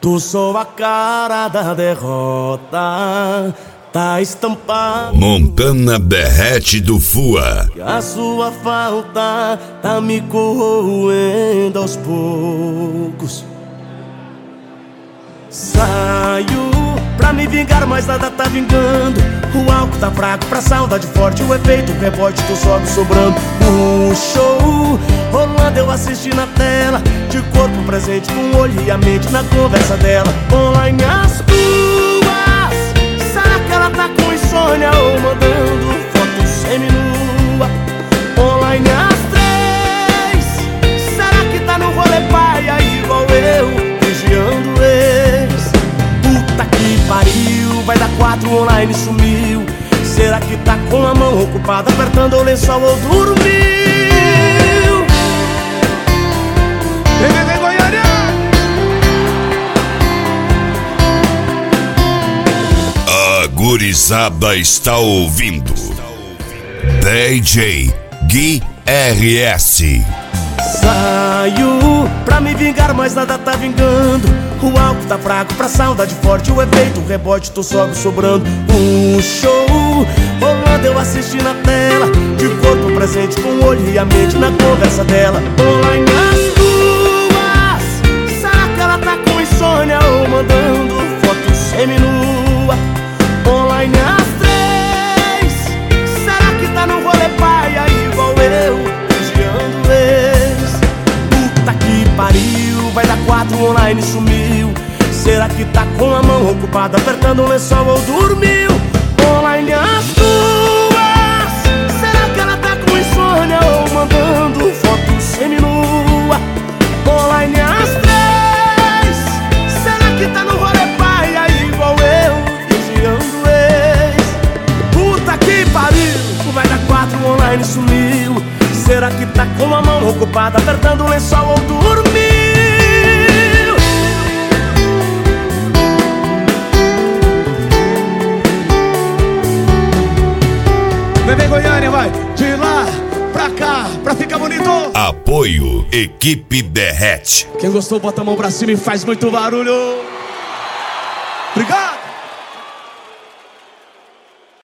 Tu sou a cara da derrota, tá estampado. Montana Berrete do Fua. A sua falta tá me corroendo aos poucos. Saio pra me vingar, mas nada tá vingando. O álcool tá fraco pra saudade forte. O efeito rebote, tu sobe sobrando. Um show rolando, eu assisti na tela, de corpo presente, com o olho e a mente na conversa dela. Online as ruas, será que ela tá com insônia ou mandando foto seminua? Online as três, será que tá no rolê paia igual eu, vigiando ex? Puta que pariu, vai dar 4 online, sumiu. Será que tá com a mão ocupada apertando o lençol ou dormiu? Vem, Goiânia! A gurizada está ouvindo DJ Gui RS. Saio pra me vingar, mas nada tá vingando. O álcool tá fraco pra saudade forte. O efeito rebote, tu sobe sobrando. Um show rolando, eu assisti na tela, de corpo presente, com o olho e a mente na conversa dela. Online as ruas, será que ela tá com insônia ou mandando foto seminua? Online as três, será que tá no rolê paia igual eu, vigiando ex? Puta que pariu, vai dar 4 online, sumiu. Será que tá com a mão ocupada apertando o lençol ou dormiu? Online as duas, será que ela tá com insônia ou mandando foto seminua? Online as três, será que tá no rolê paia igual eu, vigiando ex? Puta que pariu, vai dar 4 online, sumiu. Será que tá com a mão ocupada apertando o lençol ou dormiu? Vem, Goiânia, vai! De lá pra cá, pra ficar bonito! Apoio Equipe Berrete. Quem gostou, bota a mão pra cima e faz muito barulho! Obrigado!